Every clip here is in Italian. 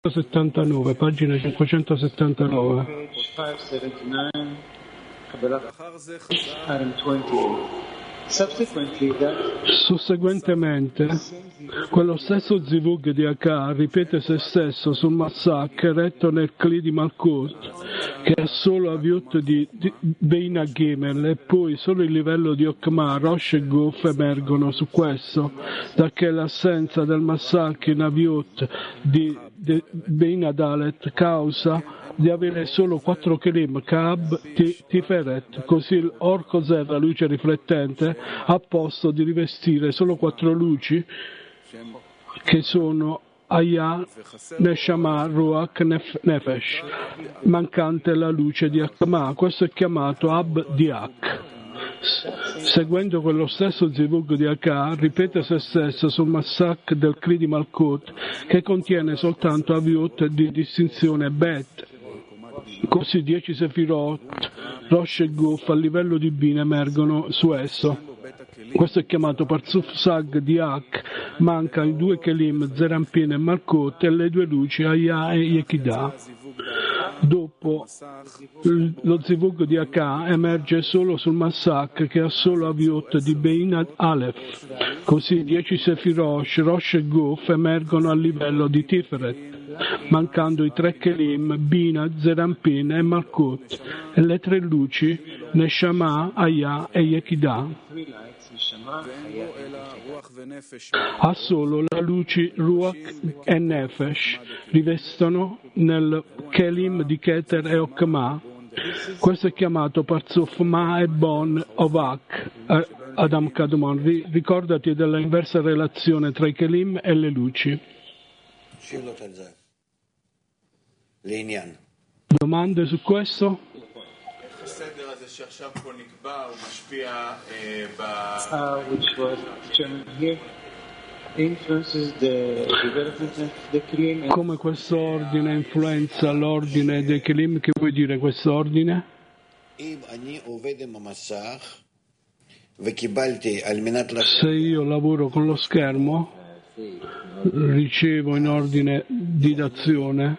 579, pagina 579. Susseguentemente, quello stesso Zivug di Akkad ripete se stesso sul Massak eretto nel Kli di Malkut, che è solo Aviut di Beina Gimel, e poi solo il livello di Okma, Rosh e Guf emergono su questo, dacché l'assenza del Massak in Aviut di Beina Dalet causa di avere solo 4 kelim, Kab, Tiferet, così l'Or Kosev, la luce riflettente, ha posto di rivestire solo 4 luci che sono Aya, Neshama, Ruach, Nefesh, mancante la luce di Akma. Questo è chiamato Ab di Ak. Seguendo quello stesso Zivug di Akkad, ripete se stesso sul Massak del Kli di Malkut, che contiene soltanto Aviut di distinzione Bet. Così 10 Sefirot, Rosh e Guf a livello di Bin emergono su esso. Questo è chiamato Parzuf Sag di Ak, manca i 2 Kelim, Zerampin e Malkut, e le 2 luci, Aya e Yekidah. Dopo, lo Zivug di Akkad emerge solo sul Massak, che ha solo Aviut di Bein Aleph. Così 10 Sefirot, Rosh e Guf emergono a livello di Tiferet, mancando i 3 Kelim, Bina, Zerampin e Malkut, e le 3 luci, Neshama, Aya e Yekidah. Ha solo la luce Ruach e Nefesh, rivestono nel Kelim di Keter e Okma. Questo è chiamato Parzuf Ma e Bon Ovak. Adam Kadmon, ricordati della inversa relazione tra i Kelim e le luci. Domande su questo? Which was determined here influences the development of the Kelim. Come questo ordine influenza l'ordine dei Kelim? Che vuoi dire questo ordine? Se io lavoro con lo schermo, ricevo in ordine di d'azione,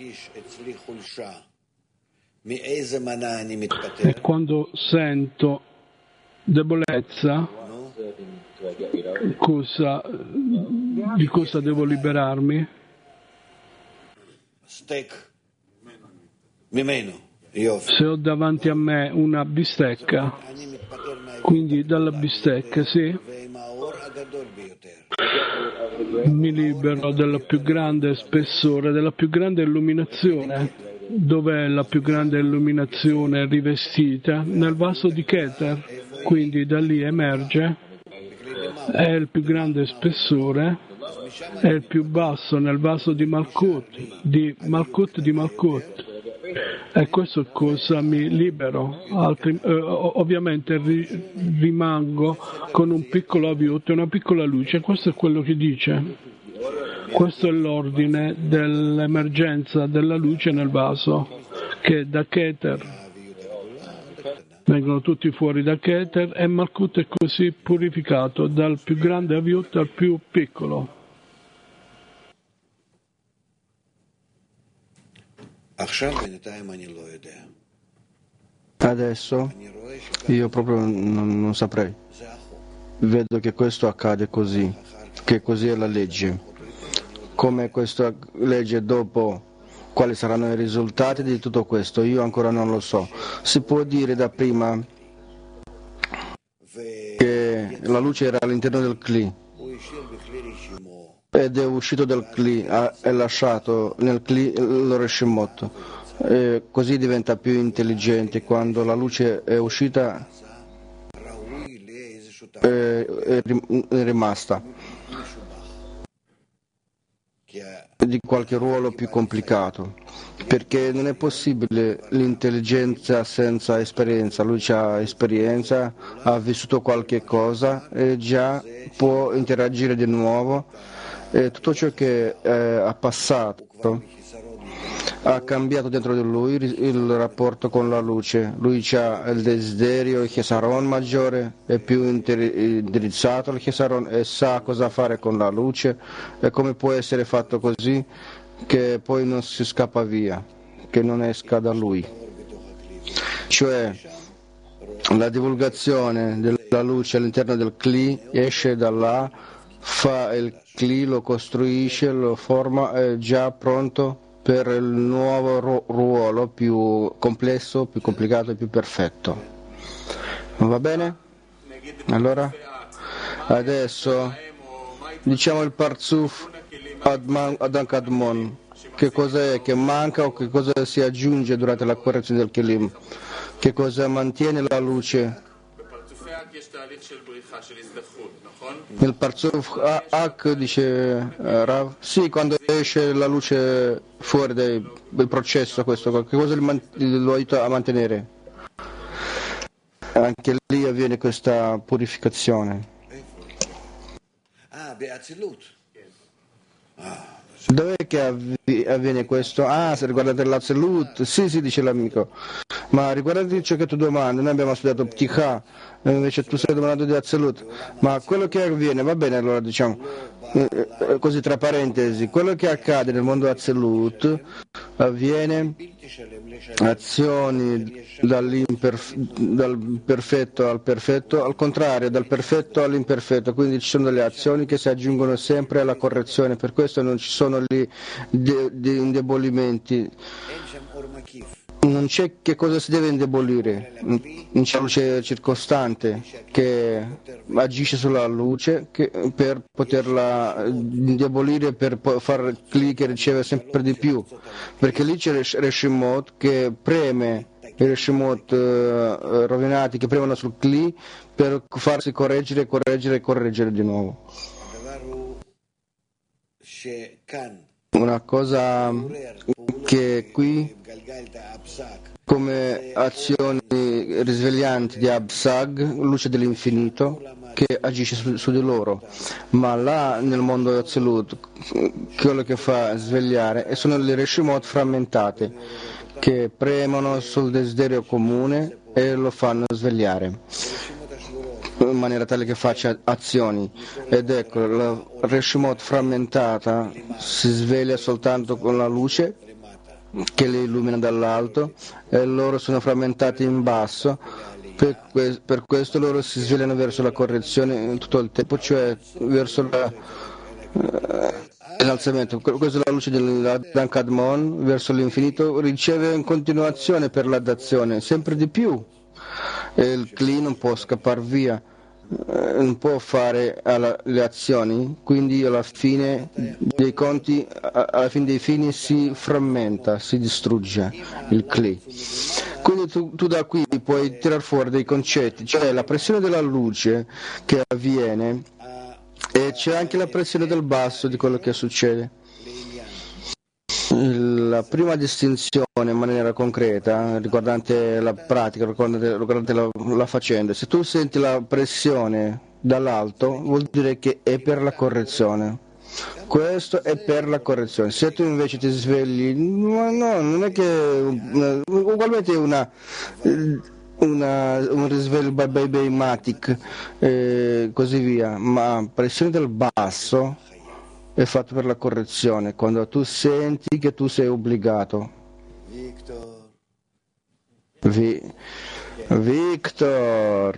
e quando sento debolezza, di cosa devo liberarmi? Se ho davanti a me una bistecca, quindi dalla bistecca, sì, mi libero del più grande spessore, della più grande illuminazione. Dov'è la più grande illuminazione rivestita? Nel vaso di Keter, quindi da lì emerge, è il più grande spessore, è il più basso nel vaso di Malkut, di Malkut. E questo è cosa mi libero. Ovviamente rimango con un piccolo Aviut e una piccola luce. Questo è quello che dice. Questo è l'ordine dell'emergenza della luce nel vaso, che da Keter vengono tutti fuori da Keter, e Malkut è così purificato dal più grande Aviut al più piccolo. Adesso io proprio non saprei. Vedo che questo accade così, che così è la legge. Come questa legge dopo, quali saranno i risultati di tutto questo? Io ancora non lo so. Si può dire da prima che la luce era all'interno del Kli ed è uscito dal Kli, è lasciato nel Kli l'Oreshimot, così diventa più intelligente. Quando la luce è uscita è rimasta di qualche ruolo più complicato, perché non è possibile l'intelligenza senza esperienza. Lui ha esperienza, ha vissuto qualche cosa e già può interagire di nuovo, e tutto ciò che ha passato ha cambiato dentro di lui il rapporto con la luce. Lui ha il desiderio, il Chesaron maggiore, è più indirizzato al Chesaron e sa cosa fare con la luce. E come può essere fatto così? che poi non si scappa via, che non esca da lui. Cioè la divulgazione della luce all'interno del Kli esce da là, fa il Kli, lo costruisce, lo forma, è già pronto per il nuovo ruolo più complesso, più complicato e più perfetto. Va bene? Allora, adesso diciamo il Parzuf Adan Kadmon. Che cosa è che manca o che cosa si aggiunge durante la correzione del Kelim? Che cosa mantiene la luce? Nel Parzuf Ak dice Rav, sì, quando esce la luce fuori del processo, questo, che cosa lo aiuta a mantenere? Anche lì avviene questa purificazione. Dov'è che avviene questo? Ah, se riguardate l'Azzelut, sì, dice l'amico, ma riguardate ciò che tu domandi, noi abbiamo studiato Pticha, invece tu stai domandando di Azzelut, ma quello che avviene, va bene allora diciamo, così tra parentesi, quello che accade nel mondo Azzelut avviene azioni dal perfetto al perfetto, al contrario, dal perfetto all'imperfetto, quindi ci sono delle azioni che si aggiungono sempre alla correzione, per questo non ci sono lì indebolimenti. Non c'è che cosa si deve indebolire, non c'è luce circostante che agisce sulla luce per poterla indebolire, per far Kli che riceve sempre di più, perché lì c'è Reshimot che preme, i Reshimot rovinati che premono sul Kli per farsi correggere di nuovo. Una cosa che qui come azioni risveglianti di Absag, luce dell'infinito che agisce su di loro, ma là nel mondo Azzelut quello che fa svegliare sono le Reshimot frammentate che premono sul desiderio comune e lo fanno svegliare in maniera tale che faccia azioni, ed ecco la Reshimot frammentata si sveglia soltanto con la luce che li illumina dall'alto e loro sono frammentati in basso, per questo loro si svegliano verso la correzione tutto il tempo, cioè verso l'innalzamento. Questa è la luce dell'Adan Kadmon verso l'infinito, riceve in continuazione per la dazione sempre di più e il Kli non può scappare via, non può fare le azioni, quindi alla fine dei conti, alla fine dei fini si frammenta, si distrugge il Kli. Quindi tu da qui puoi tirar fuori dei concetti, cioè la pressione della luce che avviene e c'è anche la pressione del basso di quello che succede. La prima distinzione in maniera concreta riguardante la pratica, riguardante la faccenda, se tu senti la pressione dall'alto vuol dire che è per la correzione, questo è per la correzione. Se tu invece ti svegli, no, non è che ugualmente un risveglio matic così via, ma pressione del basso è fatto per la correzione, quando tu senti che tu sei obbligato. Victor,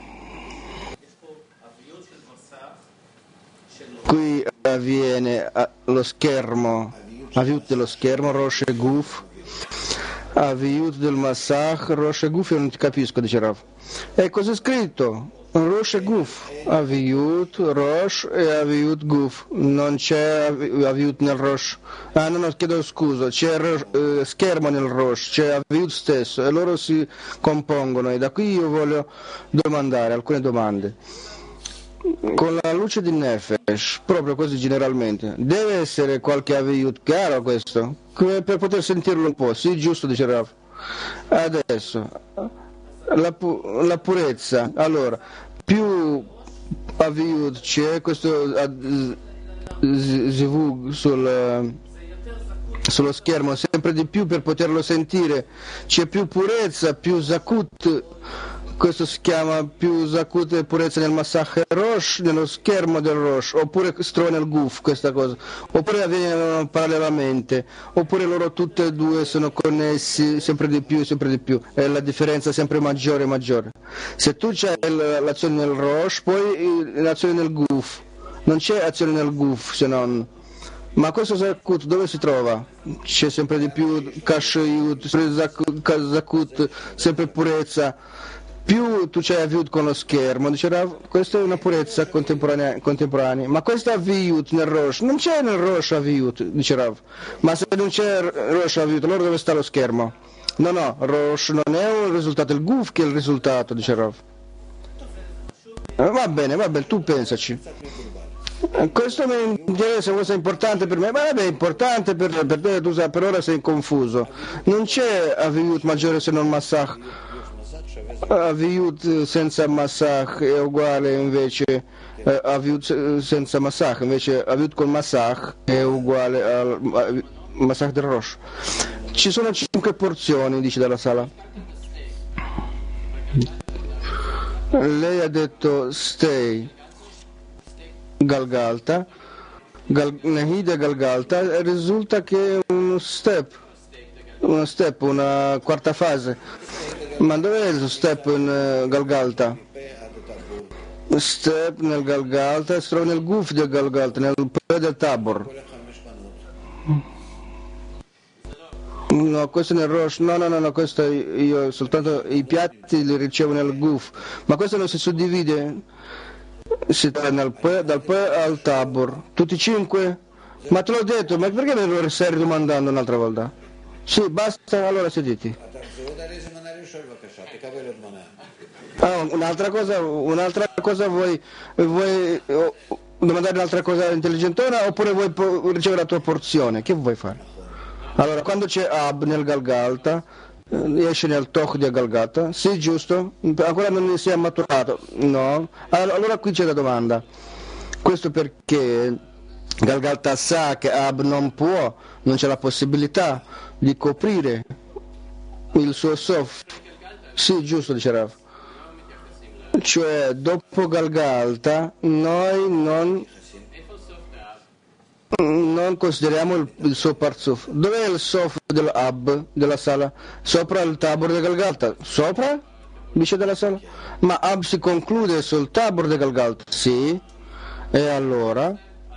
qui avviene lo schermo, Aviut dello schermo, Rosh e Guf, Aviut del Massach, Rosh e Guf, io non ti capisco, dice Rav. E cos'è scritto? Rosh e Guf, Aviut, Rosh e Aviut Guf, non c'è Aviut nel Rosh, no, chiedo scusa, c'è schermo nel Rosh, c'è Aviut stesso e loro si compongono, e da qui io voglio domandare alcune domande. Con la luce di Nefesh, proprio così generalmente, deve essere qualche Aviut chiaro questo? Per poter sentirlo un po', sì, giusto, dice Rav. Adesso la purezza, allora più Aviut c'è questo Zivug sullo schermo sempre di più per poterlo sentire, c'è più purezza, più Zakut questo si chiama più Zakut e purezza nel Masach Rosh, nello schermo del Rosh, oppure si trova nel Guf questa cosa, oppure avvengono parallelamente, oppure loro tutte e due sono connessi sempre di più, e la differenza è sempre maggiore e maggiore. Se tu c'hai l'azione nel Rosh, poi l'azione nel Guf, non c'è azione nel Guf se non... Ma questo Zakut dove si trova? C'è sempre di più Kashayut, Zakut, sempre purezza. Più tu c'hai Aviut con lo schermo, dice Rav, questa è una purezza contemporanea. Ma questa Aviut nel Rosh, non c'è nel Rosh Aviut, dice Rav. Ma se non c'è Rosh Aviut, allora dove sta lo schermo? No, Rosh non è un risultato, è il Guf che è il risultato, dice Rav. Va bene, tu pensaci. Questo mi interessa, questo è importante per me, ma vabbè, è importante per te, tu sai, per ora sei confuso. Non c'è Aviut maggiore se non Massach. Aviut senza Massach è uguale invece Aviut senza Massach, invece Aviut con Massach è uguale al Massach del Rosh. Ci sono 5 porzioni, dice dalla sala. Lei ha detto stay Galgalta, Nehida Galgalta, risulta che è uno step, una quarta fase. Ma dov'è lo step in Galgalta? Step nel Galgalta si trova nel Guf del Galgalta, nel P del Tabor. No, questo è nel Rosh, no, questo io soltanto i piatti li ricevo nel Guf, ma questo non si suddivide. Si trova dal P al Tabor, tutti 5? Ma te l'ho detto, ma perché me lo stai rimandando un'altra volta? Sì, basta, allora sediti. Un'altra cosa vuoi domandare un'altra cosa intelligentona oppure vuoi ricevere la tua porzione? Che vuoi fare? Allora, quando c'è Ab nel Galgalta, esce nel Toch di Galgata, sì, giusto? Ancora non si è maturato? No? Allora qui c'è la domanda. Questo perché Galgalta sa che Ab non c'è la possibilità di coprire il suo Sof. Sì, giusto, dice Rav. Cioè, dopo Galgalta, noi non consideriamo il suo Parzuf. Dov'è il Sof dell'Ab della sala? Sopra il Tabor di Galgalta. Sopra? Dice della sala. Ma Ab si conclude sul Tabor di Galgalta. Sì. E allora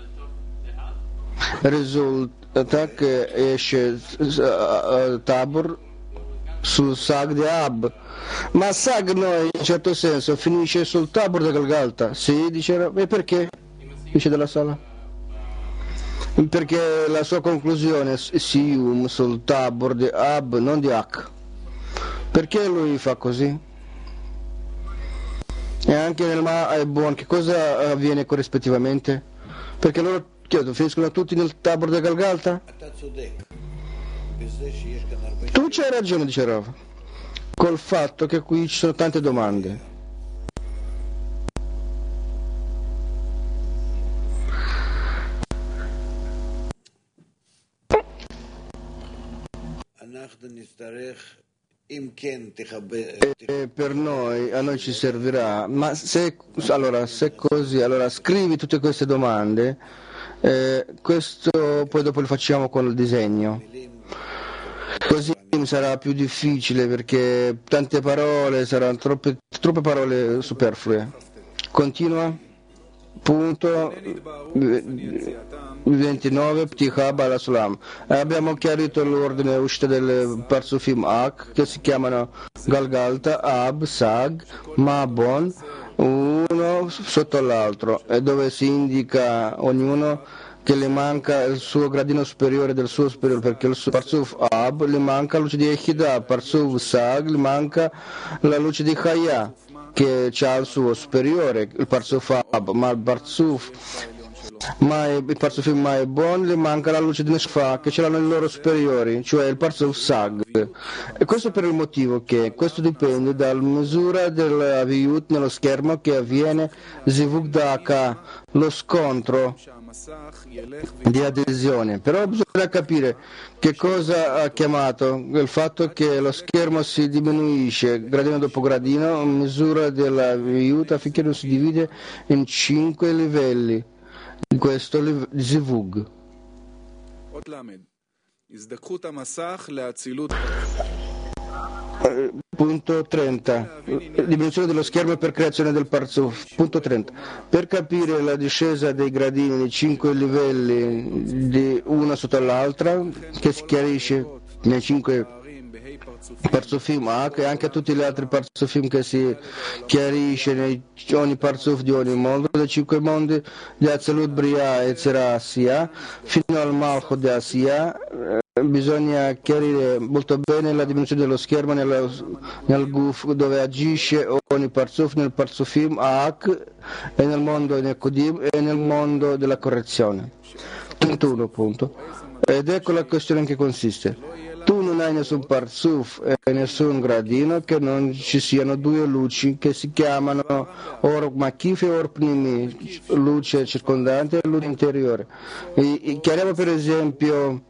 risulta che esce Tabor sul Sag di Ab. Ma Sag noi in certo senso finisce sul Tabor di Galgalta. Sì, dice. E perché? Dice della sala. Perché la sua conclusione è Sium sul Tabor di Ab, non di Ak. Perché lui fa così? E anche nel Ma e Bon, che cosa avviene corrispettivamente? Perché loro finiscono tutti nel Tabor di Galgalta? Tu c'hai ragione, dice Rav, col fatto che qui ci sono tante domande. E per noi, a noi ci servirà, ma se così, allora scrivi tutte queste domande, questo poi dopo lo facciamo con il disegno, così mi sarà più difficile perché tante parole, saranno troppe parole superflue. Continua. Punto 29 Pticha Bala Sulam. Abbiamo chiarito l'ordine uscita del Parzufim Ak, che si chiamano Galgalta, Ab, Sag, Mabon, uno sotto l'altro, e dove si indica ognuno che le manca il suo gradino superiore del suo superiore, perché il suo Parzuf Ab le manca la luce di Echida, Parzuf Sag le manca la luce di Chaya, che ha il suo superiore, il Parzuf Ab, ma il Parzuf Mai Bon le manca la luce di Neshfa, che ce l'hanno i loro superiori, cioè il Parzuf Sag. E questo per il motivo che questo dipende dalla misura dell'Aviyut nello schermo che avviene Zivug Daka, lo scontro di adesione, però bisogna capire che cosa ha chiamato il fatto che lo schermo si diminuisce gradino dopo gradino in misura della aiuta finché non si divide in 5 livelli di questo zivug. Punto 30. Diminuzione dello schermo per creazione del parzuf. Punto 30. Per capire la discesa dei gradini dei 5 livelli di una sotto l'altra, che si chiarisce nei 5 parzufim e anche tutti gli altri parzufim che si chiarisce nei ogni parzuf di ogni mondo, dei 5 mondi di Atzilut, Bria e Tzera Asiya, fino al Malchut di Asiya. Bisogna chiarire molto bene la dimensione dello schermo nel guf dove agisce ogni parzuf, nel parzufim Aak e nel mondo Nekodim e nel mondo della correzione. 31 punto. Ed ecco la questione in che consiste. Tu non hai nessun parzuf e nessun gradino che non ci siano due luci che si chiamano Or Makif e Or Pnimi, luce circondante e luce interiore. Chiariamo per esempio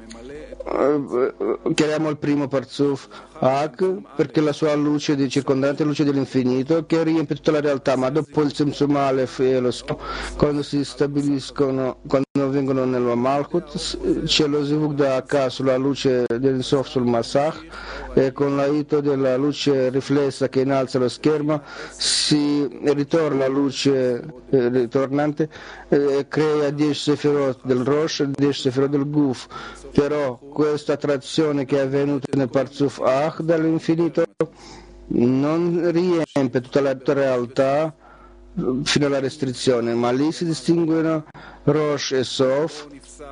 chiariamo il primo parzuf Ak perché la sua luce di circondante è luce dell'infinito che riempie tutta la realtà, ma dopo il Tzimtzum Aleph e lo quando si stabiliscono, quando vengono nel Malchut c'è lo Zivug da Ak sulla luce dell'Insof sul Masach e con l'aiuto della luce riflessa che innalza lo schermo si ritorna la luce ritornante e crea 10 Sefirot del Rosh e 10 Sefirot del Guf. Però questa attrazione che è avvenuta nel Parzuf Ach dall'infinito non riempie tutta la realtà fino alla restrizione, ma lì si distinguono Rosh e Sof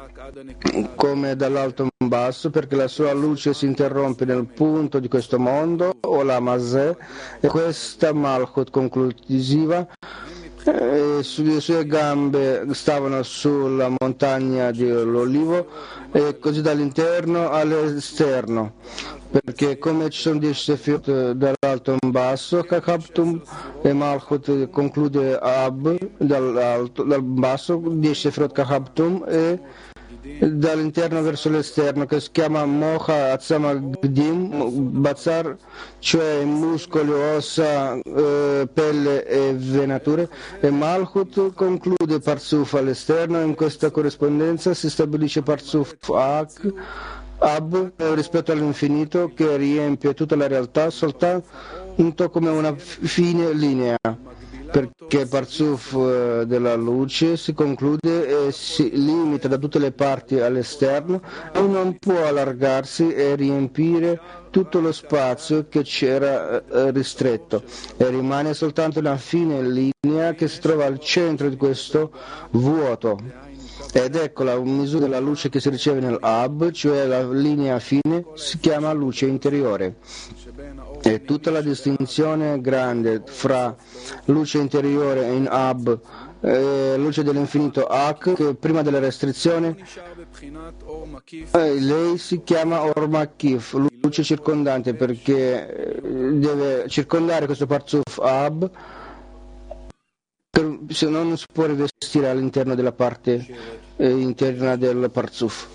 come dall'alto in basso perché la sua luce si interrompe nel punto di questo mondo o la Mazeh e questa Malchut conclusiva le sue gambe stavano sulla montagna dell'olivo e così dall'interno all'esterno perché come ci sono 10 sefirot dall'alto in basso Kakhabtum e Malchut conclude Ab dal basso 10 sefirot Kakhabtum e dall'interno verso l'esterno che si chiama Mocha Atzama Gdim Bazar, cioè muscoli, ossa, pelle e venature e Malchut conclude Parzuf all'esterno. In questa corrispondenza si stabilisce Parzuf Ab rispetto all'infinito che riempie tutta la realtà soltanto come una fine linea perché Parzuf della luce si conclude e si limita da tutte le parti all'esterno e non può allargarsi e riempire tutto lo spazio che c'era ristretto e rimane soltanto una fine linea che si trova al centro di questo vuoto. Ed ecco la misura della luce che si riceve nel Ab, cioè la linea fine, si chiama luce interiore. E tutta la distinzione grande fra luce interiore in Ab e luce dell'infinito Ak, che prima della restrizione, lei si chiama Or Makif, luce circondante, perché deve circondare questo Parzuf Ab, se no non si può rivestire all'interno della parte interna del Parzuf.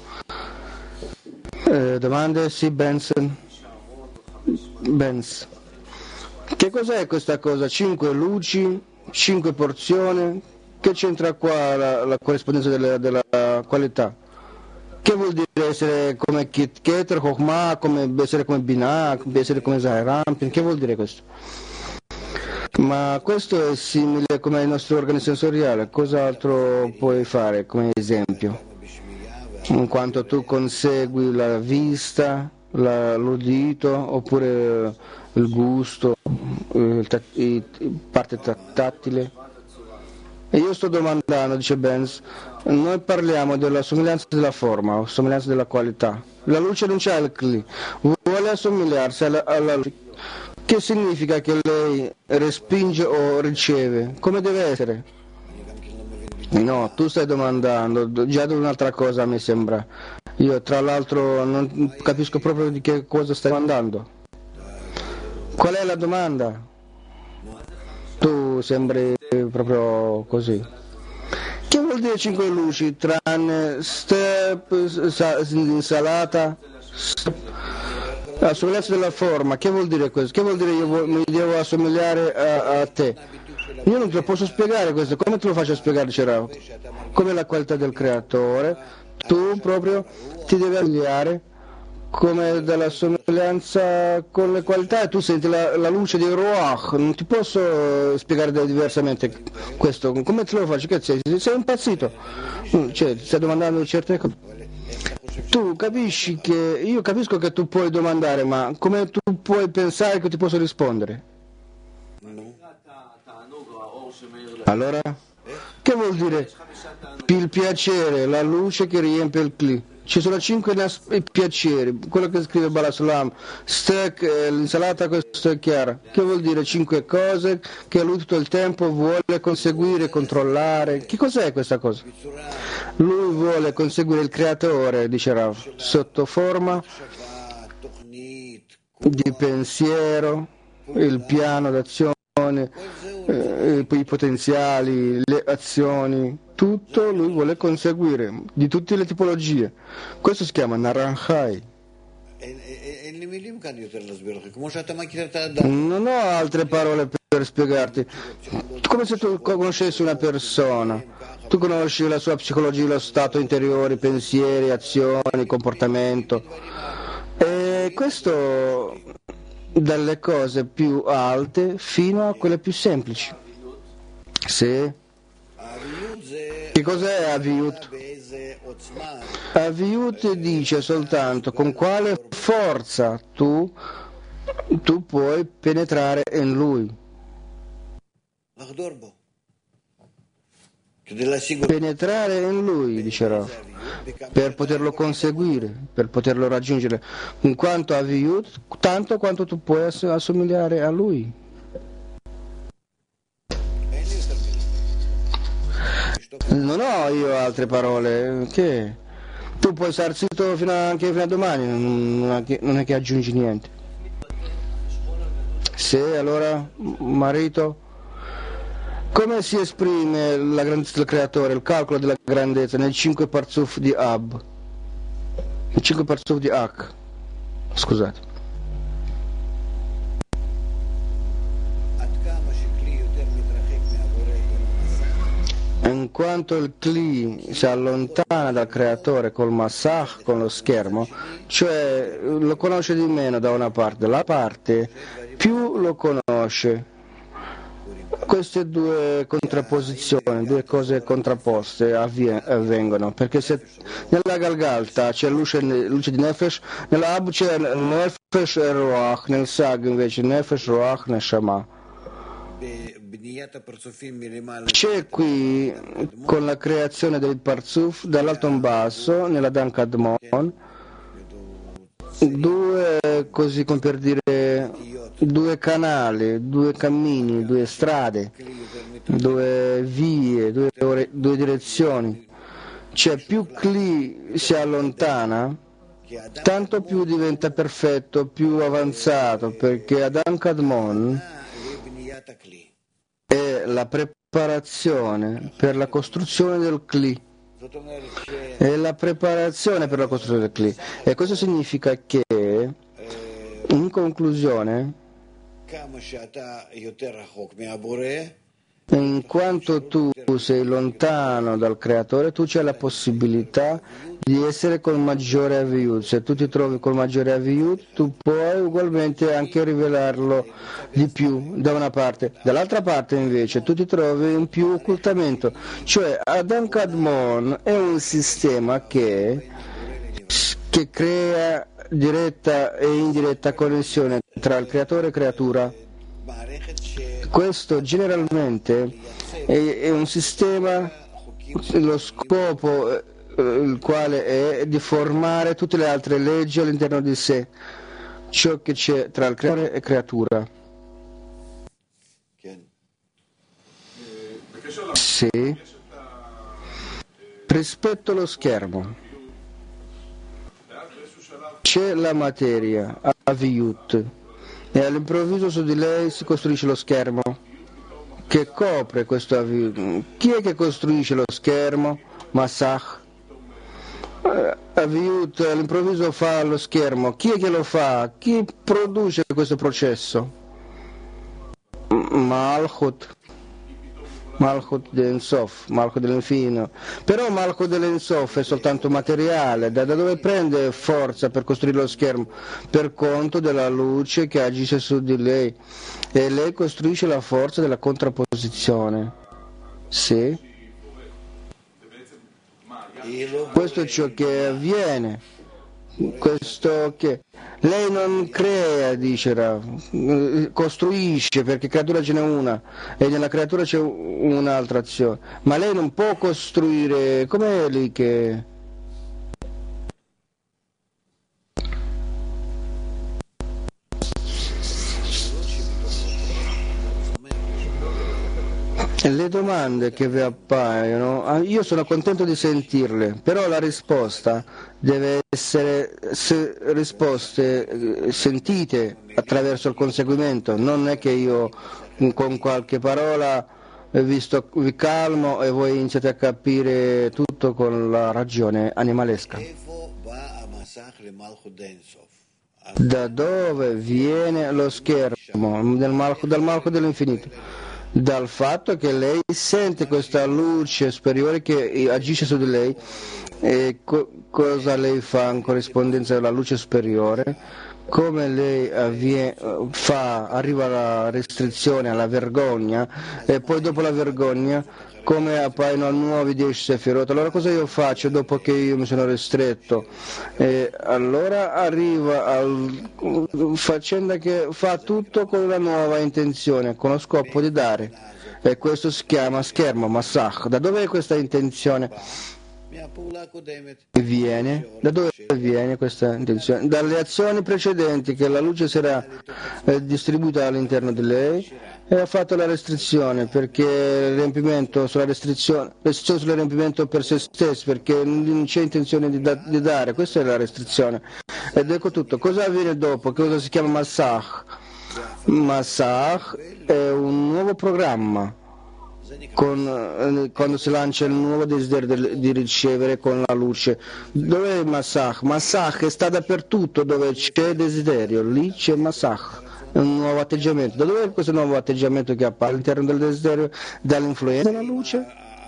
Domande? Sì, Benson. Benz. Che cos'è questa cosa? 5 luci, 5 porzioni, che c'entra qua la corrispondenza della qualità? Che vuol dire essere come Kit Keter, Chokhmah, essere come Binah, essere come Zahrampin? Che vuol dire questo? Ma questo è simile come il nostro organo sensoriale, cos'altro puoi fare come esempio? In quanto tu consegui la vista, l'udito oppure il gusto, parte tattile. E io sto domandando, dice Benz, noi parliamo della somiglianza della forma, somiglianza della qualità. La luce non c'è il cli, vuole assomigliarsi alla luce. Che significa che lei respinge o riceve? Come deve essere? No, tu stai domandando già di un'altra cosa, mi sembra. Io tra l'altro non capisco proprio di che cosa stai domandando. Qual è la domanda? Tu sembri proprio così. Che vuol dire 5 luci? Tranne, step, insalata, la somiglianza della forma. Che vuol dire questo? Che vuol dire io mi devo assomigliare a te? Io non te lo posso spiegare questo. Come te lo faccio spiegare, Cerav? Come la qualità del creatore, tu proprio ti devi assomigliare come dalla somiglianza con le qualità, e tu senti la luce di Ruach. Non ti posso spiegare diversamente questo. Come te lo faccio? Che sei impazzito? Cioè, stai domandando certe cose. Tu capisci che io capisco che tu puoi domandare, ma come tu puoi pensare che ti posso rispondere? Allora, che vuol dire il piacere, la luce che riempie il cli? Ci sono 5 piaceri, quello che scrive Balasulam, steak, l'insalata, questo è chiaro. Che vuol dire 5 cose che lui tutto il tempo vuole conseguire, controllare? Che cos'è questa cosa? Lui vuole conseguire il creatore, dice Rav, sotto forma di pensiero, il piano d'azione, i potenziali, le azioni, tutto lui vuole conseguire, di tutte le tipologie. Questo si chiama Naranjai. Non ho altre parole per spiegarti. Come se tu conoscessi una persona, tu conosci la sua psicologia, lo stato interiore, pensieri, azioni, comportamento. E questo dalle cose più alte fino a quelle più semplici. Sì. Che cos'è Aviut? Aviut dice soltanto con quale forza tu puoi penetrare in lui. Penetrare in lui, dice Rav, per poterlo conseguire, per poterlo raggiungere, in quanto Aviut, tanto quanto tu puoi assomigliare a lui. Non ho io altre parole, che tu puoi stare zitto anche fino a domani, non è che aggiungi niente. Se allora, marito, come si esprime la grandezza del creatore, il calcolo della grandezza nel 5 parzuf di Ab, nel 5 parzuf di Ak, scusate. In quanto il Kli si allontana dal creatore col massach, con lo schermo, cioè lo conosce di meno da una parte, dalla parte più lo conosce. Queste due contrapposizioni, due cose contrapposte avvengono, perché se nella Galgalta c'è luce di Nefesh, nella Ab c'è Nefesh e Ruach, nel Sag invece Nefesh, Ruach, Neshama. C'è qui con la creazione del Parzuf dall'alto in basso nella Dan Kadmon due, così come per dire, due canali, due cammini, due strade, due vie, due direzioni. Cioè più Kli si allontana, tanto più diventa perfetto, più avanzato, perché Adam Kadmon è la preparazione per la costruzione del Kli. È la preparazione per la costruzione del Kli. E questo significa che, in conclusione, in quanto tu sei lontano dal creatore, tu c'hai la possibilità di essere col maggiore Aviut. Se tu ti trovi col maggiore Aviut, tu puoi ugualmente anche rivelarlo di più da una parte. Dall'altra parte invece tu ti trovi in più occultamento. Cioè Adam Kadmon è un sistema che crea diretta e indiretta connessione tra il creatore e creatura. Questo generalmente è un sistema, lo scopo il quale è di formare tutte le altre leggi all'interno di sé, ciò che c'è tra il creatore e creatura. Sì. Rispetto allo schermo c'è la materia, Aviut, e all'improvviso su di lei si costruisce lo schermo. che copre questo avviut? Chi è che costruisce lo schermo? Masach. Avviut all'improvviso fa lo schermo. Chi è che lo fa? Chi produce questo processo? Malchut dell'Ensof, Malchut dell'Infinito. Però Malchut dell'Ensof è soltanto materiale. Da dove prende forza per costruire lo schermo? Per conto della luce che agisce su di lei. E lei costruisce la forza della contrapposizione. Sì. Questo è ciò che avviene. Questo che lei non crea, dice Rav, costruisce, perché creatura ce n'è una e nella creatura c'è un'altra azione, ma lei non può costruire. Com'è lì che le domande che vi appaiono, io sono contento di sentirle, però la risposta deve essere risposte sentite attraverso il conseguimento, non è che io con qualche parola vi calmo e voi iniziate a capire tutto con la ragione animalesca. Da dove viene lo schermo dal Malchut dell'infinito? Dal fatto che lei sente questa luce superiore che agisce su di lei. E cosa lei fa in corrispondenza alla luce superiore? Come lei arriva alla restrizione, alla vergogna, e poi dopo la vergogna come appaiono nuovi 10 Sefirot. Allora cosa io faccio dopo che io mi sono ristretto? Allora arriva faccenda che fa tutto con una nuova intenzione, con lo scopo di dare, e questo si chiama schermo, Masach. Da dove questa intenzione viene? Da dove viene questa intenzione? Dalle azioni precedenti, che la luce sarà distribuita all'interno di lei, e ha fatto la restrizione, perché il riempimento sulla restrizione sul riempimento per se stessi, perché non c'è intenzione di dare. Questa è la restrizione. Ed ecco tutto. Cosa avviene dopo? Cosa si chiama Masach? Masach è un nuovo programma. Quando si lancia il nuovo desiderio di ricevere con la luce. Dov'è il Masach? Masach sta dappertutto dove c'è desiderio, lì c'è Masach. È un nuovo atteggiamento. Da dove è questo nuovo atteggiamento che appare all'interno del desiderio? Dall'influenza della luce?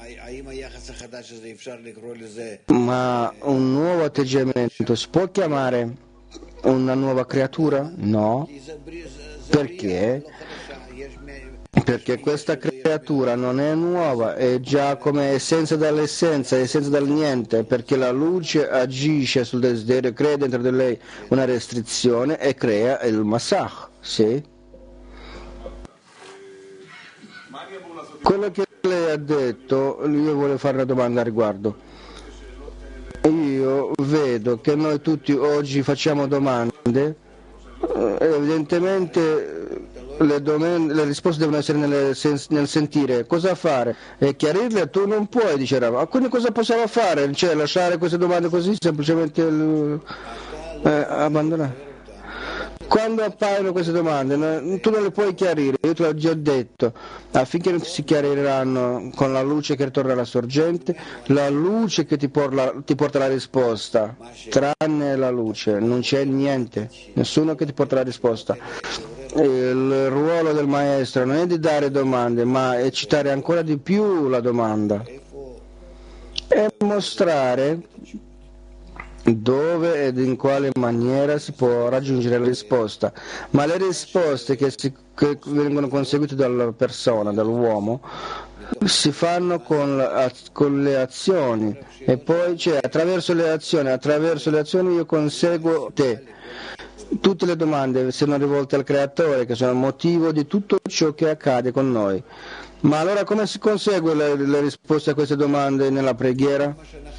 Ma un nuovo atteggiamento si può chiamare una nuova creatura? No. Perché? Perché questa creatura non è nuova, è già come essenza dall'essenza, essenza dal niente, perché la luce agisce sul desiderio, crea dentro di lei una restrizione e crea il Masach. Sì? Quello che lei ha detto, io voglio fare una domanda a riguardo. Io vedo che noi tutti oggi facciamo domande, evidentemente le risposte devono essere nel sentire. Cosa fare? E chiarirle tu non puoi, dice Rav. Quindi cosa possiamo fare? Cioè lasciare queste domande così, semplicemente abbandonare? Quando appaiono queste domande, tu non le puoi chiarire, io te l'ho già detto, affinché non si chiariranno con la luce che ritorna alla sorgente, la luce che ti porta la risposta, tranne la luce, non c'è niente, nessuno che ti porta la risposta. Il ruolo del maestro non è di dare domande, ma è citare ancora di più la domanda e mostrare dove ed in quale maniera si può raggiungere la risposta. Ma le risposte che vengono conseguite dalla persona, dall'uomo, si fanno con le azioni, e poi attraverso le azioni io conseguo te. Tutte le domande sono rivolte al Creatore, che sono il motivo di tutto ciò che accade con noi. Ma allora come si consegue le risposte a queste domande nella preghiera?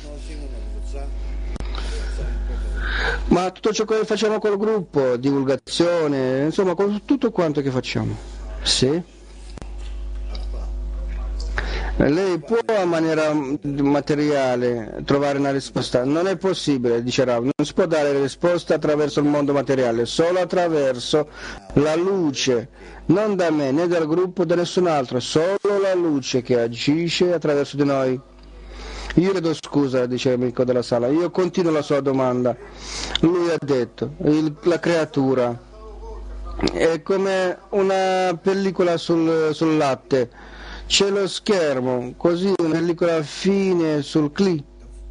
Ma tutto ciò che facciamo col gruppo, divulgazione, insomma, con tutto quanto che facciamo. Sì? Lei può a maniera materiale trovare una risposta? Non è possibile, dice Rav, non si può dare risposta attraverso il mondo materiale, solo attraverso la luce, non da me né dal gruppo, da nessun altro, solo la luce che agisce attraverso di noi. Io chiedo scusa, dice l'amico della sala, io continuo la sua domanda. Lui ha detto, la creatura è come una pellicola sul latte, c'è lo schermo, così una pellicola fine sul cli.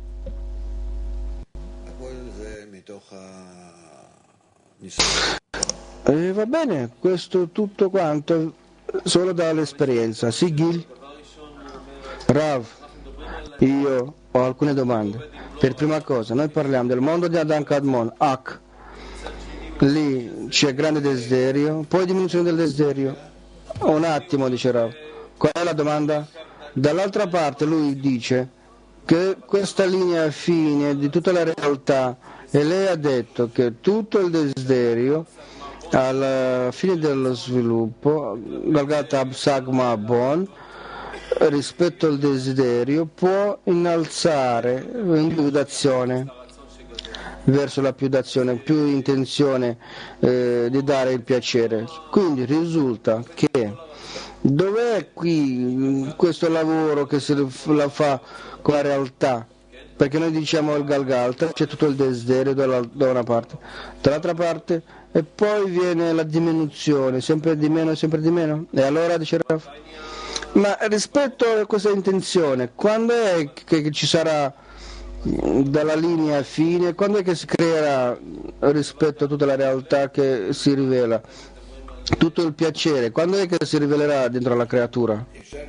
E va bene, questo tutto quanto solo dall'esperienza. Sì, Gil? Rav, io ho alcune domande. Per prima cosa, noi parliamo del mondo di Adam Kadmon, Ak. Lì c'è grande desiderio, poi diminuzione del desiderio. Un attimo, dice Rav. Qual è la domanda? Dall'altra parte lui dice che questa linea fine di tutta la realtà, e lei ha detto che tutto il desiderio alla fine dello sviluppo, Galgat Absagma Bon, rispetto al desiderio, può innalzare in più d'azione, verso la più d'azione, più intenzione di dare il piacere. Quindi risulta che dov'è qui questo lavoro che si la fa con la realtà? Perché noi diciamo il Galgalta, c'è tutto il desiderio da una parte, dall'altra parte, e poi viene la diminuzione, sempre di meno, e allora dice Rav, ma rispetto a questa intenzione, quando è che ci sarà dalla linea fine, quando è che si creerà rispetto a tutta la realtà che si rivela? Tutto il piacere, quando è che si rivelerà dentro la creatura?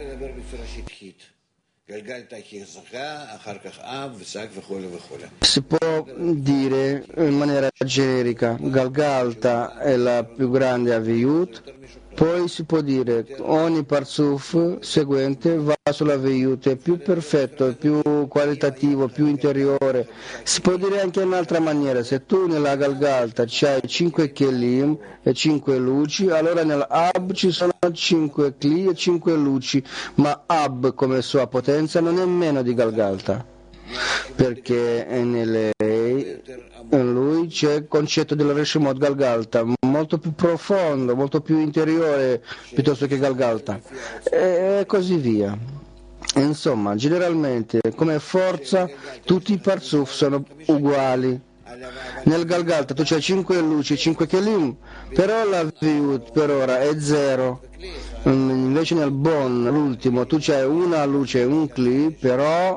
Si può dire in maniera generica, Galgalta è la più grande Aviyut, poi si può dire ogni Parzuf seguente va sulla Aviyut, è più perfetto, è più qualitativo, più interiore. Si può dire anche in un'altra maniera, se tu nella Galgalta c'hai 5 Kelim e 5 luci, allora nell'Ab ci sono 5 Kli e 5 luci, ma Ab come sua potenza non è meno di Galgalta, perché in lui c'è il concetto del Reshimot Galgalta molto più profondo, molto più interiore piuttosto che Galgalta, e così via. Insomma, generalmente come forza tutti i Parzuf sono uguali. Nel Galgalta tu c'hai 5 luci, 5 Kelim, però la Viut per ora è 0. Invece nel Bon, l'ultimo, tu c'hai una luce e un Kli, però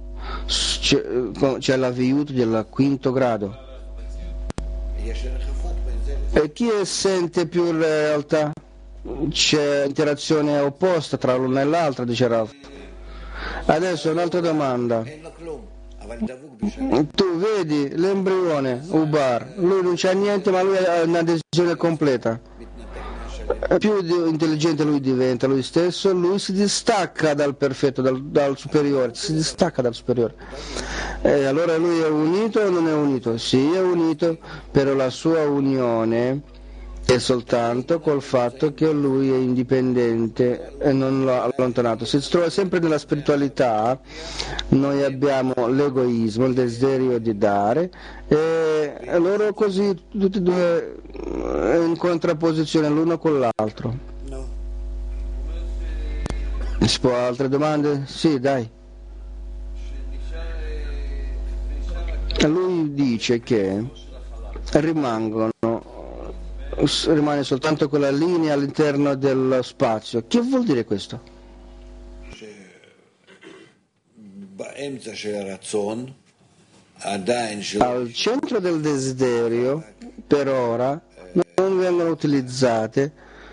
c'è la Viut del quinto grado. E chi sente più in realtà? C'è interazione opposta tra l'una e l'altra, dice Rav. Adesso un'altra domanda. Tu vedi l'embrione, Ubar, lui non c'ha niente ma lui ha un'adesione completa. Più intelligente lui diventa lui stesso, lui si distacca dal perfetto, dal superiore, si distacca dal superiore. E allora lui è unito o non è unito? Sì, è unito, però la sua unione è soltanto col fatto che lui è indipendente e non l'ha allontanato. Si trova sempre nella spiritualità, noi abbiamo l'egoismo, il desiderio di dare, e loro così tutti e due in contrapposizione l'uno con l'altro. Si può altre domande? Sì, dai. Lui dice che rimane soltanto quella linea all'interno dello spazio. Che vuol dire questo? Al centro del desiderio, per ora, non vengono utilizzate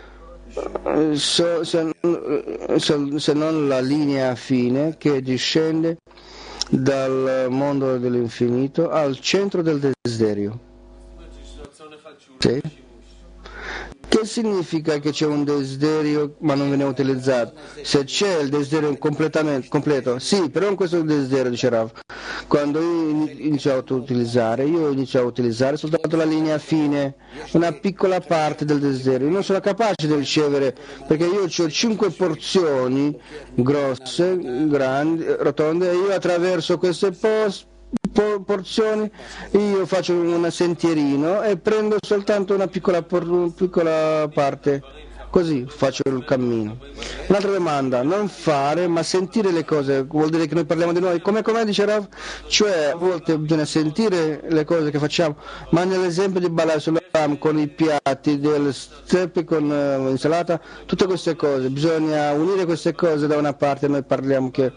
se non la linea fine che discende dal mondo dell'infinito al centro del desiderio. Sì? Che significa che c'è un desiderio ma non viene utilizzato? Se c'è il desiderio completo, sì, però non questo desiderio, dice Rav. Quando io inizio a utilizzare soltanto la linea fine, una piccola parte del desiderio. Io non sono capace di ricevere, perché io ho 5 porzioni grosse, grandi, rotonde, e io attraverso queste porzioni io faccio un sentierino e prendo soltanto una piccola parte, così faccio il cammino. Un'altra domanda: non fare ma sentire le cose, vuol dire che noi parliamo di noi, come dice Rav, cioè a volte bisogna sentire le cose che facciamo, ma nell'esempio di Balai Sulam con i piatti del steppe con insalata, tutte queste cose, bisogna unire queste cose. Da una parte noi parliamo che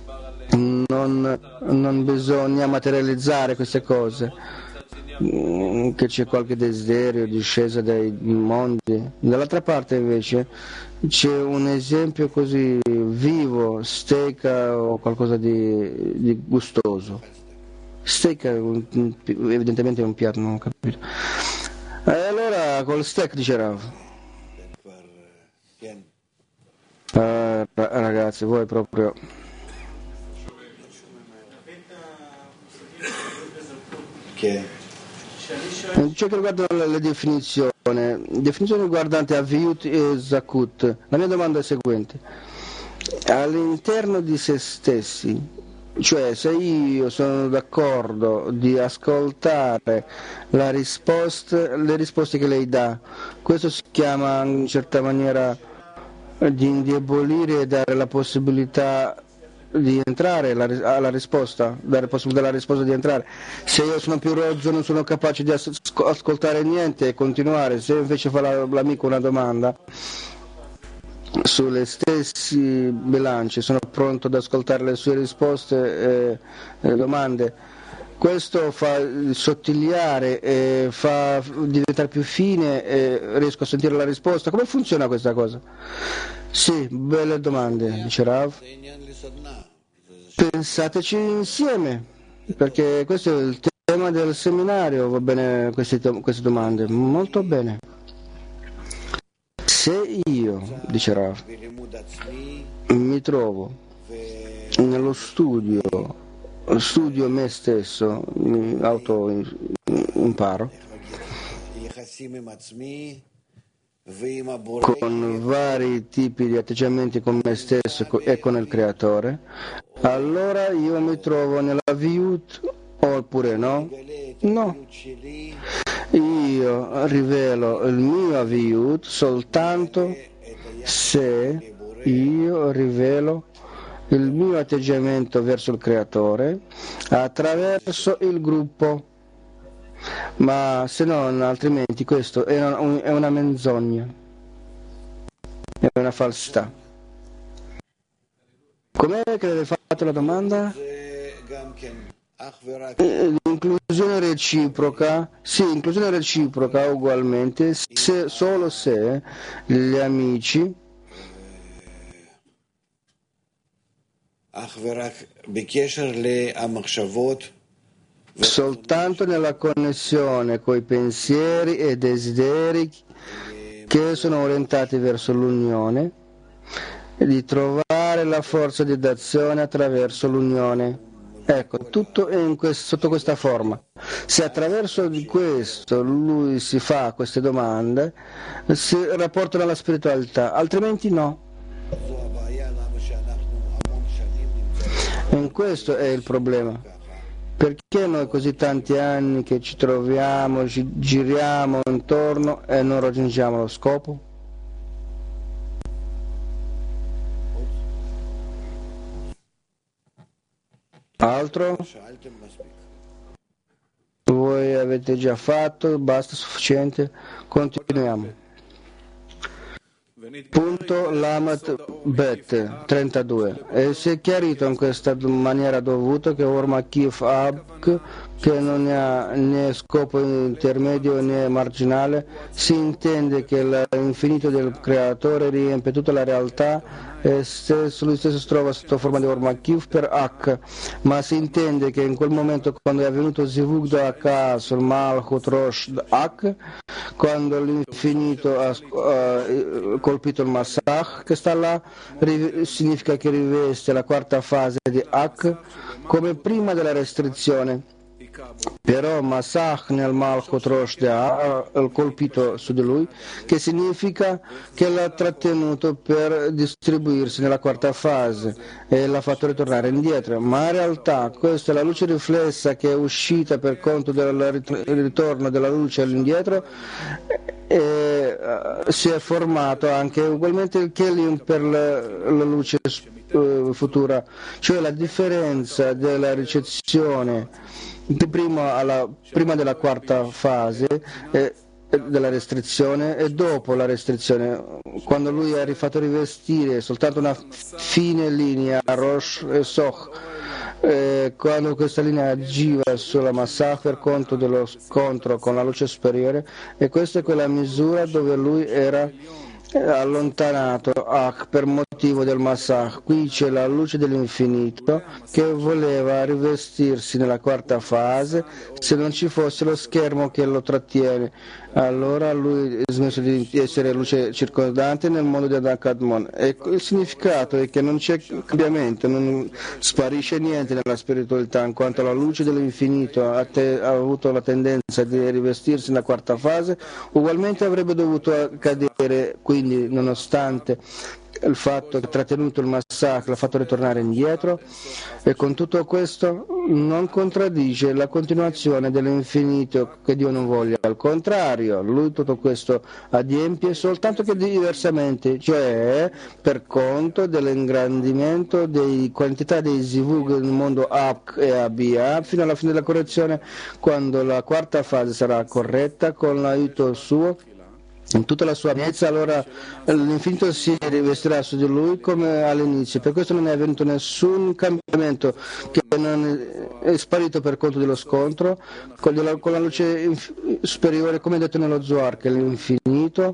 non bisogna materializzare queste cose, che c'è qualche desiderio di discesa dai mondi. Dall'altra parte invece c'è un esempio così vivo, steak o qualcosa di gustoso. Steak evidentemente è un piatto, non ho capito. E allora col steak, dice Rav. Ragazzi, voi proprio... Ciò che riguarda la definizione riguardante Aviut e Zakut, la mia domanda è la seguente: all'interno di se stessi, cioè se io sono d'accordo di ascoltare le risposte che lei dà, questo si chiama in certa maniera di indebolire e dare la possibilità di entrare alla risposta, dare possibilità alla risposta di entrare. Se io sono più rozzo non sono capace di ascoltare niente e continuare. Se invece fa l'amico una domanda sulle stessi bilanci, sono pronto ad ascoltare le sue risposte e domande, questo fa sottigliare e fa diventare più fine e riesco a sentire la risposta. Come funziona questa cosa? Sì, belle domande, dice Rav. Pensateci insieme, perché questo è il tema del seminario. Va bene queste domande? Molto bene. Se io, dice Rav, mi trovo nello studio me stesso, auto imparo con vari tipi di atteggiamenti con me stesso e con il creatore, allora io mi trovo nella Viut oppure no? No. Io rivelo il mio Viut soltanto se io rivelo il mio atteggiamento verso il creatore attraverso il gruppo. Ma se non, altrimenti questo è una menzogna, è una falsità. Com'è che avete fatto la domanda? L'inclusione reciproca, sì, inclusione reciproca ugualmente, solo se gli amici soltanto nella connessione coi pensieri e desideri che sono orientati verso l'unione, di trovare la forza di d'azione attraverso l'unione. Ecco, tutto è sotto questa forma. Se attraverso di questo lui si fa queste domande, si rapportano alla spiritualità, altrimenti no. E questo è il problema. Perché noi così tanti anni che ci troviamo, ci giriamo intorno e non raggiungiamo lo scopo? Altro? Voi avete già fatto, basta, sufficiente, continuiamo. Punto Lamat Bet 32. E si è chiarito in questa maniera dovuta che Orma Kif Ab, che non ha né scopo intermedio né marginale, si intende che l'infinito del creatore riempie tutta la realtà e lui stesso si trova sotto forma di Orma Kif per H, ma si intende che in quel momento, quando è avvenuto Zivug da H sul Malchut Rosh H, quando l'infinito ha colpito il Masach che sta là, significa che riveste la quarta fase di Ak come prima della restrizione. Però Masach nel Malchut Rosh ha colpito su di lui, che significa che l'ha trattenuto per distribuirsi nella quarta fase e l'ha fatto ritornare indietro. Ma in realtà questa è la luce riflessa che è uscita per conto del ritorno della luce all'indietro, e si è formato anche ugualmente il Kelim per la luce futura, cioè la differenza della ricezione prima della quarta fase della restrizione e dopo la restrizione, quando lui ha rifatto rivestire soltanto una fine linea Rosh e Soch, quando questa linea agiva sulla Masach per conto dello scontro con la luce superiore, e questa è quella misura dove lui era allontanato per motivo del Masach. Qui c'è la luce dell'infinito che voleva rivestirsi nella quarta fase se non ci fosse lo schermo che lo trattiene. Allora lui ha smesso di essere luce circondante nel mondo di Adam Kadmon, e il significato è che non c'è cambiamento, non sparisce niente nella spiritualità, in quanto la luce dell'infinito ha avuto la tendenza di rivestirsi nella quarta fase, ugualmente avrebbe dovuto cadere. Quindi nonostante il fatto che ha trattenuto il Masach l'ha fatto ritornare indietro, e con tutto questo non contraddice la continuazione dell'infinito che Dio non voglia, al contrario, lui tutto questo adempie soltanto che diversamente, cioè per conto dell'ingrandimento dei quantità dei zivug nel mondo Ab e Abia fino alla fine della correzione, quando la quarta fase sarà corretta con l'aiuto suo in tutta la sua pienezza, allora l'infinito si rivestirà su di lui come all'inizio. Per questo non è avvenuto nessun cambiamento, che non è sparito per conto dello scontro con la luce superiore, come detto nello Zohar, che l'infinito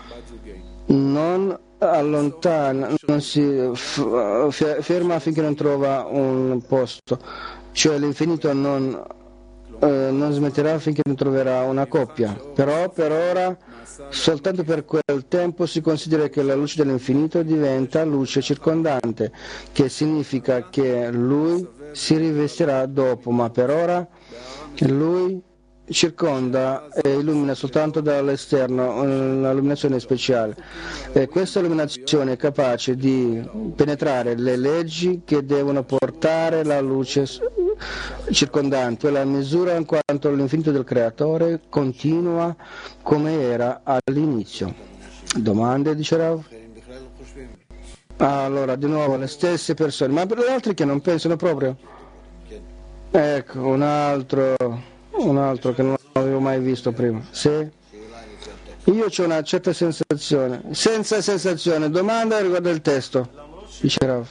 non allontana, non si ferma affinché non trova un posto, cioè l'infinito non smetterà finché non troverà una coppia. Però per ora, soltanto per quel tempo, si considera che la luce dell'infinito diventa luce circondante, che significa che lui si rivestirà dopo, ma per ora lui circonda e illumina soltanto dall'esterno, un'illuminazione speciale, e questa illuminazione è capace di penetrare le leggi che devono portare la luce circondante, la misura in quanto l'infinito del creatore continua come era all'inizio. Domande, dice Rav? Allora, di nuovo le stesse persone, ma per gli altri che non pensano proprio? Ecco, un altro che non avevo mai visto prima. Sì? Io ho una certa sensazione, senza sensazione. Domanda riguardo il testo, dice Rav.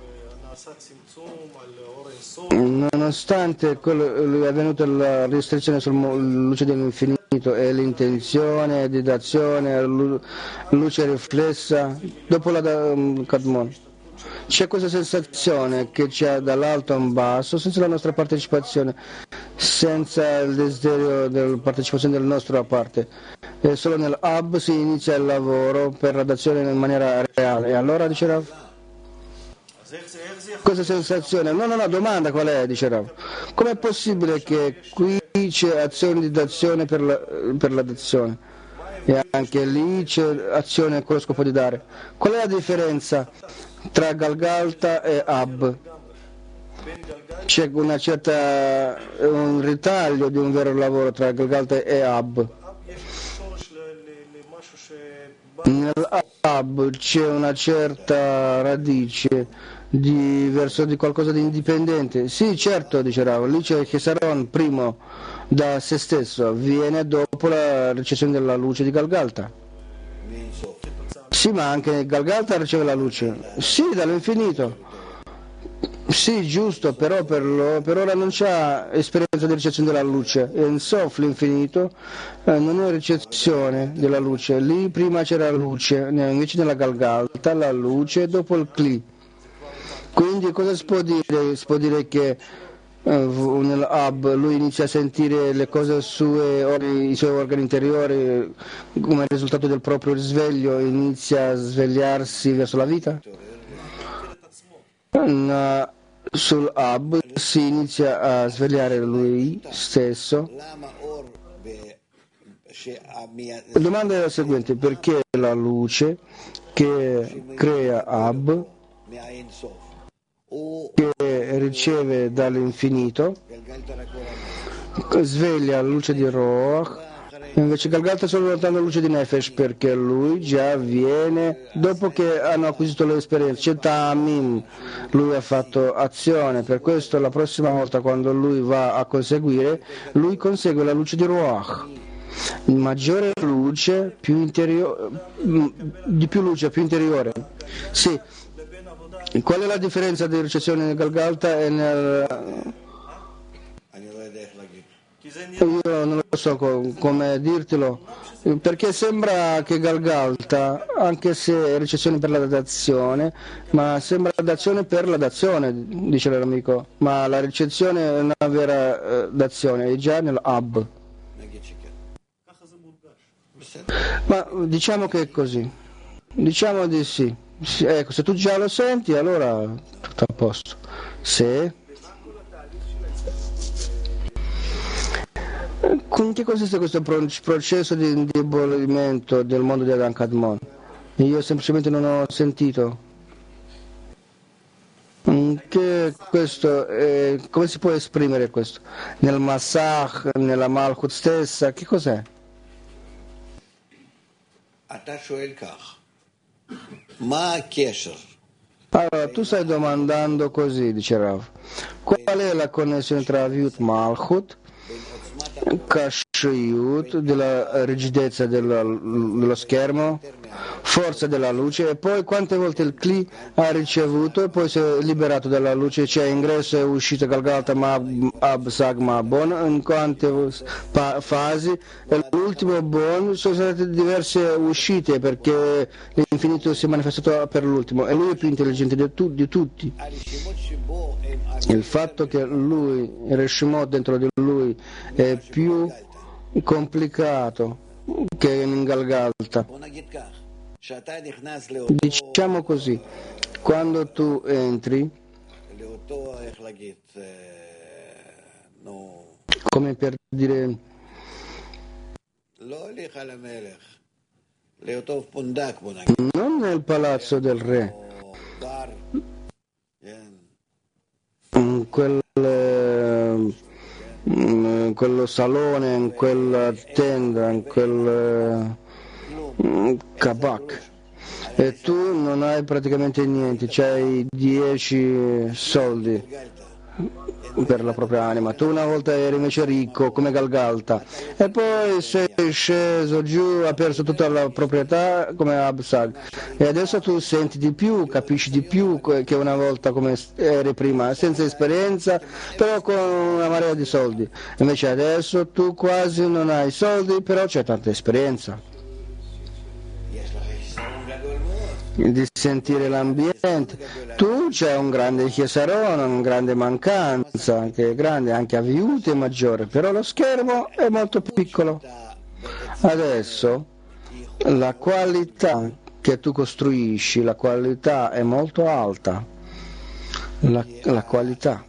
Nonostante è venuta la restrizione sulla luce dell'infinito e l'intenzione di d'azione, luce riflessa, dopo la Kadmon, c'è questa sensazione che c'è dall'alto in basso, senza la nostra partecipazione, senza il desiderio della partecipazione della nostra parte. E solo nell'Ab si inizia il lavoro per la d'azione in maniera reale. E allora, dice Rav, questa sensazione, no, domanda qual è, dice Rav. Com'è possibile che qui c'è azione di d'azione per la d'azione e anche lì c'è azione con lo scopo di dare? Qual è la differenza tra Galgalta e Ab? C'è un ritaglio di un vero lavoro tra Galgalta e Ab. Nell'Ab c'è una certa radice verso di qualcosa di indipendente. Sì, certo, dice Rav, lì c'è Chesaron primo da se stesso, viene dopo la ricezione della luce di Galgalta. Sì, ma anche Galgalta riceve la luce. Sì, dall'infinito. Sì, giusto, però per ora non c'è esperienza di ricezione della luce. E in Sof l'infinito non è ricezione della luce. Lì prima c'era la luce, invece nella Galgalta la luce dopo il Kli. Quindi cosa si può dire? Si può dire che nell'Ab lui inizia a sentire le cose sue, i suoi organi interiori, come risultato del proprio risveglio inizia a svegliarsi verso la vita? Sull'Ab si inizia a svegliare lui stesso. La domanda è la seguente: perché la luce che crea Ab, che riceve dall'infinito, sveglia la luce di Roach, invece Galgalta solo lontano la luce di Nefesh, perché lui già viene dopo che hanno acquisito l'esperienza. C'è Ta'amim, lui ha fatto azione, per questo la prossima volta quando lui va a conseguire, lui consegue la luce di Roach. Maggiore luce, più interiore, di più luce, più interiore. Sì. Qual è la differenza di ricezione nel Galgalta e nel... Io non lo so come dirtelo, perché sembra che Galgalta, anche se è ricezione per la dazione, ma sembra dazione per la dazione, dice l'amico, ma la ricezione è una vera dazione, è già nell'Ab. Ma diciamo che è così, diciamo di sì. Ecco, se tu già lo senti, allora tutto a posto. Se... In che consiste questo processo di indebolimento del mondo di Adam Kadmon? Io semplicemente non ho sentito. Che questo come si può esprimere questo? Nel Massach, nella Malchut stessa, che cos'è? Allora, tu stai domandando così, dice Rav, qual è la connessione tra Aviut Malchut, Kashriyut, della rigidezza dello schermo, forza della luce, e poi quante volte il Kli ha ricevuto e poi si è liberato dalla luce, c'è ingresso e uscita Galgalta Ab Sagma Bon, in quante fasi, e l'ultimo Bon sono state diverse uscite perché l'infinito si è manifestato per l'ultimo e lui è più intelligente di tutti. Il fatto che lui, il Reshimot dentro di lui è più complicato che in Galgalta. Diciamo così, quando tu entri, come per dire, non nel palazzo del re, in quello salone, in quella tenda, in quel kabak, e tu non hai praticamente niente, c'hai 10 soldi per la propria anima. Tu una volta eri invece ricco come Galgalta e poi sei sceso giù, ha perso tutta la proprietà come Absag, e adesso tu senti di più, capisci di più che una volta come eri prima, senza esperienza però con una marea di soldi. Invece adesso tu quasi non hai soldi però c'è tanta esperienza di sentire l'ambiente. Tu c'è un grande Chiesaron, una grande mancanza, anche grande, anche Aviut è maggiore, però lo schermo è molto piccolo. Adesso la qualità che tu costruisci, la qualità è molto alta, la qualità,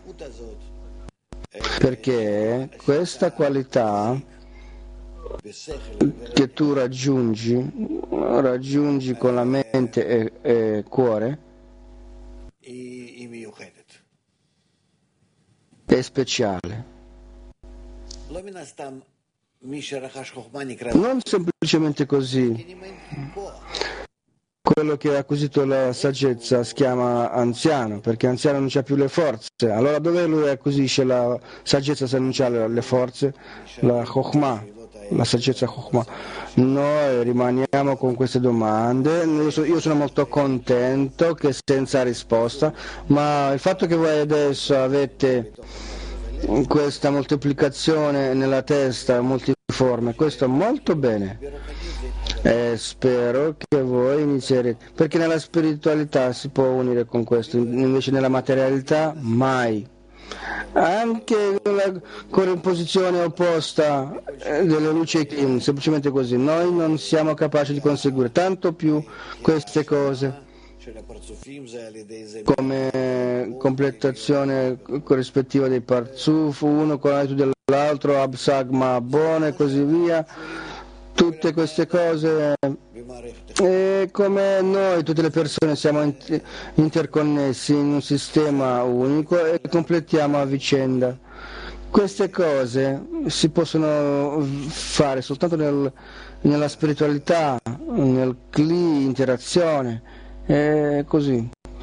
perché questa qualità che tu raggiungi con la mente e cuore è speciale. Non semplicemente così. Quello che ha acquisito la saggezza si chiama anziano, perché anziano non c'ha più le forze. Allora dove lui acquisisce la saggezza se non c'ha le forze? La Chokhmah. La saggezza Chokhmah. Noi rimaniamo con queste domande, io sono molto contento che senza risposta, ma il fatto che voi adesso avete questa moltiplicazione nella testa multiforme, questo è molto bene, e spero che voi inizierete, perché nella spiritualità si può unire con questo, invece nella materialità mai. anche la corrisposizione opposta delle luci e Kim, semplicemente così. Noi non siamo capaci di conseguire tanto più queste cose come completazione corrispettiva dei parzuf, uno con l'aiuto dell'altro, absagma buono e così via. Tutte queste cose, e come noi, tutte le persone, siamo interconnessi in un sistema unico e completiamo a vicenda. Queste cose si possono fare soltanto nella spiritualità, nel Kli, interazione, e così.